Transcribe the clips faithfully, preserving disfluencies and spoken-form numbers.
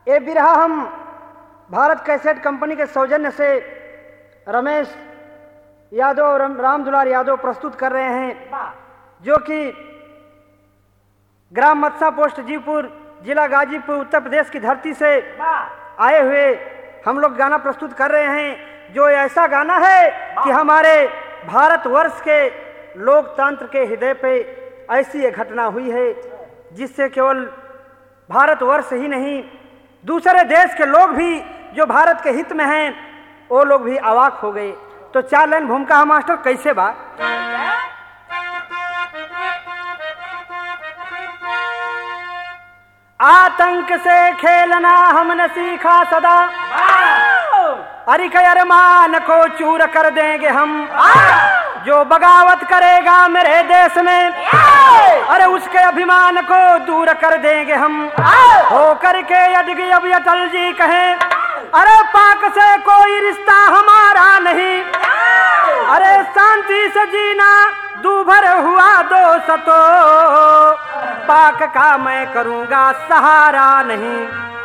ये बिरहा हम भारत कैसेट कंपनी के सौजन्य से रमेश यादव और राम दुलार यादव प्रस्तुत कर रहे हैं, जो कि ग्राम मत्सा पोस्ट जीवपुर जिला गाजीपुर उत्तर प्रदेश की धरती से आए हुए हम लोग गाना प्रस्तुत कर रहे हैं, जो ऐसा गाना है कि हमारे भारतवर्ष के लोकतंत्र के हृदय पे ऐसी एक घटना हुई है जिससे केवल भारतवर्ष ही नहीं, दूसरे देश के लोग भी जो भारत के हित में हैं वो लोग भी अवाक हो गए। तो चार लाइन भूमिका मास्टर कैसे बा? आतंक से खेलना हमने सीखा सदा, अरे के अरमान को चूर कर देंगे हम, जो बगावत करेगा मेरे देश में अरे उसके अभिमान को दूर कर देंगे हम। हो करके यदि अब अटल जी कहें अरे पाक से कोई रिश्ता हमारा नहीं, अरे शांति से जीना दूभर हुआ दोस्त तो पाक का मैं करूंगा सहारा नहीं।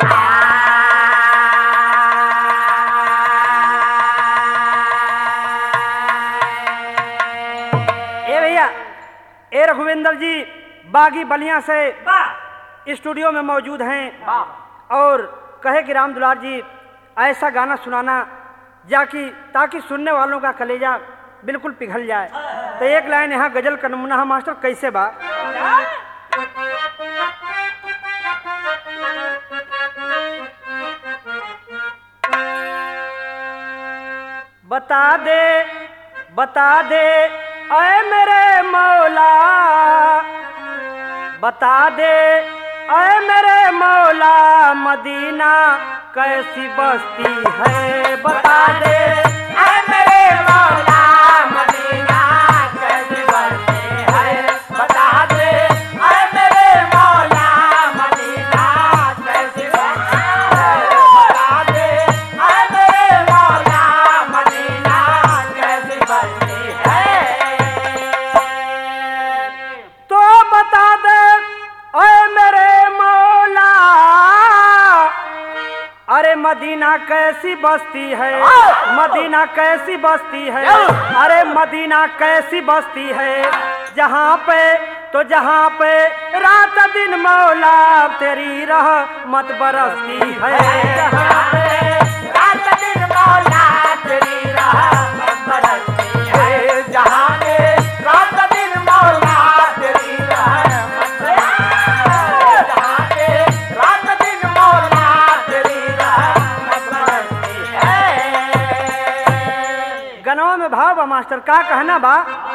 ए भैया ए रघुवेंद्र जी बागी बलिया से स्टूडियो में मौजूद हैं और कहे कि राम दुलार जी ऐसा गाना सुनाना जाकि ताकि सुनने वालों का कलेजा बिल्कुल पिघल जाए। तो एक लाइन यहाँ गजल का नमूना है मास्टर कैसे बा? बता दे बता दे ऐ मेरे मौला, बता दे ऐ मेरे मौला मदीना कैसी बस्ती है। बता दे ऐ मेरे मौला मदीना कैसी बस्ती है। बता दे ऐ मेरे मौला मदीना कैसी बस्ती है। बता दे ऐ मेरे मौला मदीना कैसी बस्ती है। तो बता दे ऐ मेरे मौला अरे मदीना कैसी बस्ती है, मदीना कैसी बस्ती है, अरे मदीना कैसी बस्ती है, जहाँ पे तो जहाँ पे रात दिन मौला तेरी रहमत बरसती है। जहाँ पे रात दिन मौला तेरी रहमत बरसती है। जहाँ पे रात दिन मौला तेरी रहमत बरसती है। जहाँ पे रात दिन मौला तेरी रहमत बरसती है। गनवा में भाव बा मास्टर का कहना बा?